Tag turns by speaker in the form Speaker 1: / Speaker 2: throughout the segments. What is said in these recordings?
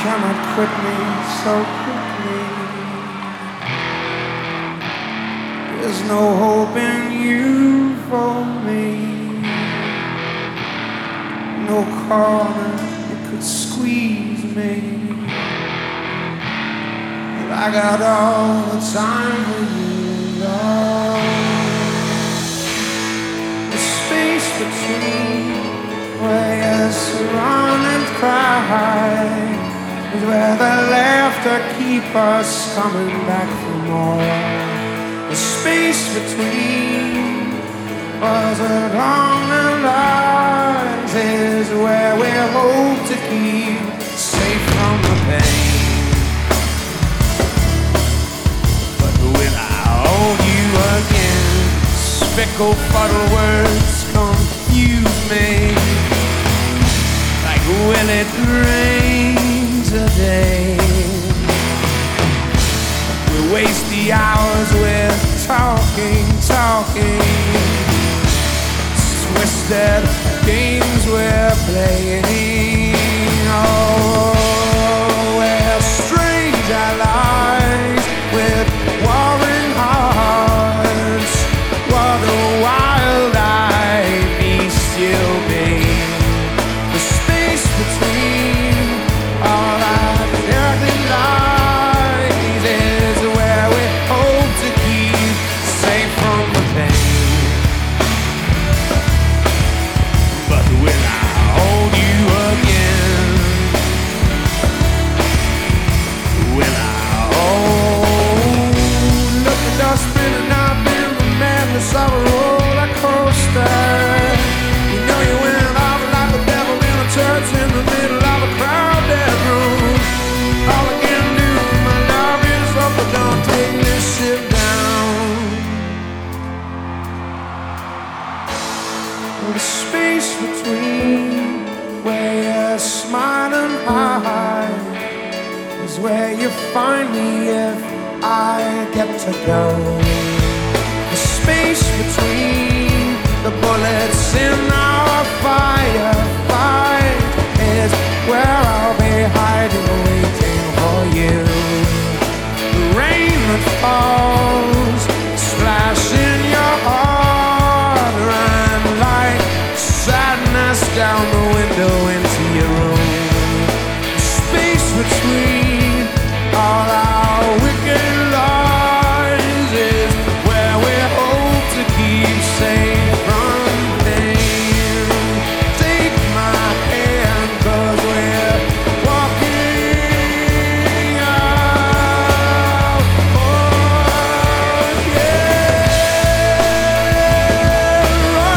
Speaker 1: cannot quit me so quickly. There's no hope in you for me. No corner that could squeeze me. But I got all the time for you, love. The space between where you run and cry is where the laughter keep us coming back for more. The space between was it long and lies is where we hope to keep safe from the pain. But without you again, speckled fuddle words confuse me. Like will it rain today? We waste the hours with talking. Twisted games we're playing. Oh, we're strange allies with warring hearts. What a wild-eyed beast you'll be. The space between all our earthly lies is where we hope to keep safe from the pain. But when I hold you again, when I hold, look at us spinning up in the madness of a roller coaster. You know you went off like the devil in a church in the middle of a crowded room. All I can do, my love, is hope I don't take this shit down. The space between where you smile and hide is where you find me if I get to go. The space between the bullets in our firefight is where I'll be hiding, waiting for you. The rain that falls, splash in your heart, run like sadness down the window into your room. The space between all our wicked lies is where we hope to keep safe from pain. Take my hand, 'cause we're walking out. Oh, yeah,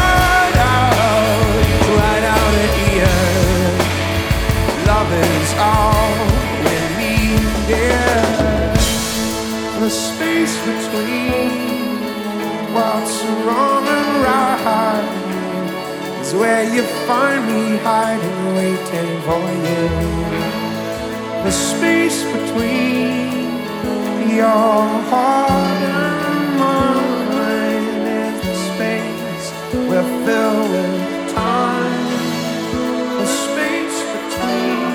Speaker 1: right out of here. Love is all we need, yeah. The space between what's wrong and right is where you find me hiding, waiting for you. The space between your heart and mine is the space we're filled with time. The space between.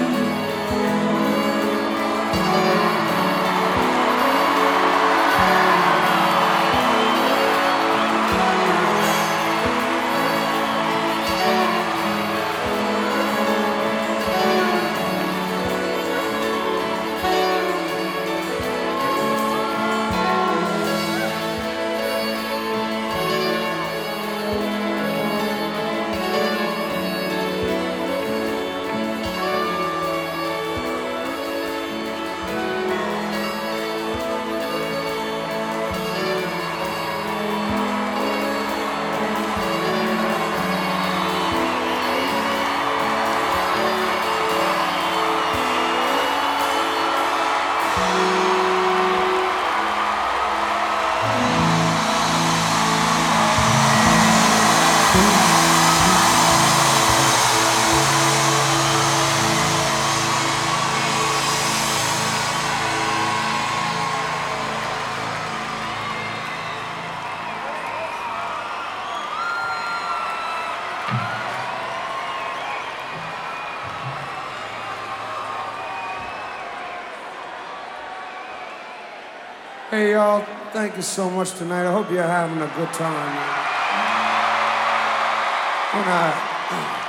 Speaker 1: Hey, y'all, thank you so much tonight. I hope you're having a good time. Good night.